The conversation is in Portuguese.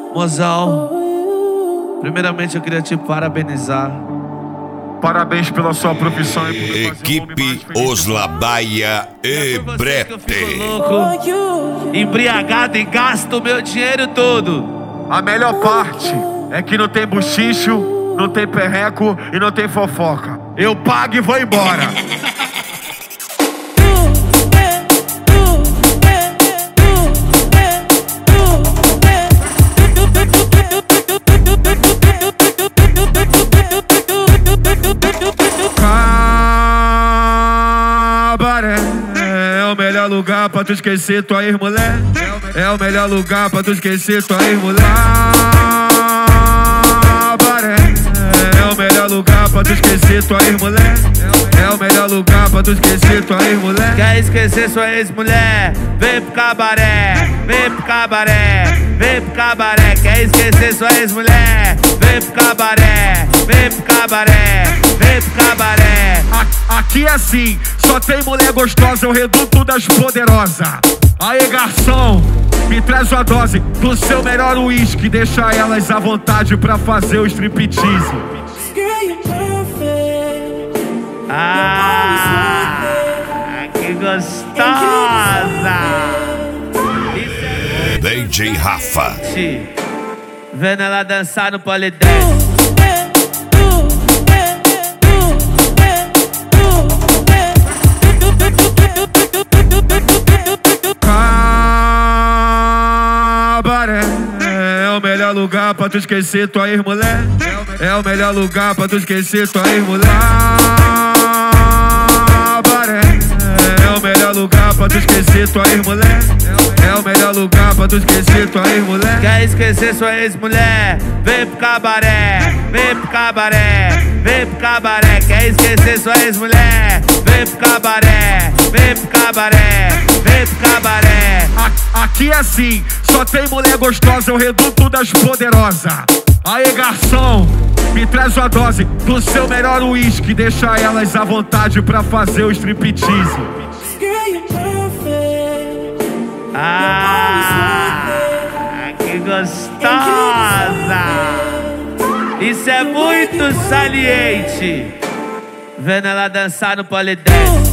Mozão, primeiramente eu queria te parabenizar. Parabéns pela sua profissão e por fazer Equipe Oslabaia e Brete. Louco, embriagado e gasto meu dinheiro todo. A melhor parte é que não tem buchicho, não tem perreco e não tem fofoca. Eu pago e vou embora. É o melhor lugar pra tu esquecer tua ex-mulher. É o melhor lugar pra tu esquecer tua ex-mulher. É o melhor lugar pra tu esquecer tua ex-mulher. É o melhor lugar pra tu esquecer tua ex-mulher. Quer esquecer sua ex-mulher? Vem pro cabaré, vem pro cabaré, vem pro cabaré. Quer esquecer sua ex-mulher? Vem pro cabaré, vem pro cabaré, vem pro cabaré. Aqui é assim, só tem mulher gostosa, é o reduto das poderosas. Aê, garçom, me traz uma dose do seu melhor uísque. Deixa elas à vontade pra fazer o striptease. Ah, que gostosa! DJ Rafa. Vendo ela dançar no Polidense. É o melhor lugar pra tu esquecer tua ex-mulher. É o melhor lugar pra tu esquecer tua ex-mulher. É o melhor lugar pra tu esquecer tua ex-mulher. É o melhor lugar pra tu esquecer tua ex-mulher. Quer esquecer sua ex-mulher? Vem pro cabaré, vem pro cabaré, vem pro cabaré. Quer esquecer sua ex-mulher? Vem pro cabaré, vem pro cabaré, vem pro cabaré. Aqui é assim, só tem mulher gostosa, é o reduto das poderosas. Aê, garçom, me traz uma dose do seu melhor uísque. Deixa elas à vontade pra fazer o striptease. Ah, que gostosa! Isso é muito saliente. Vendo ela dançar no Polidense.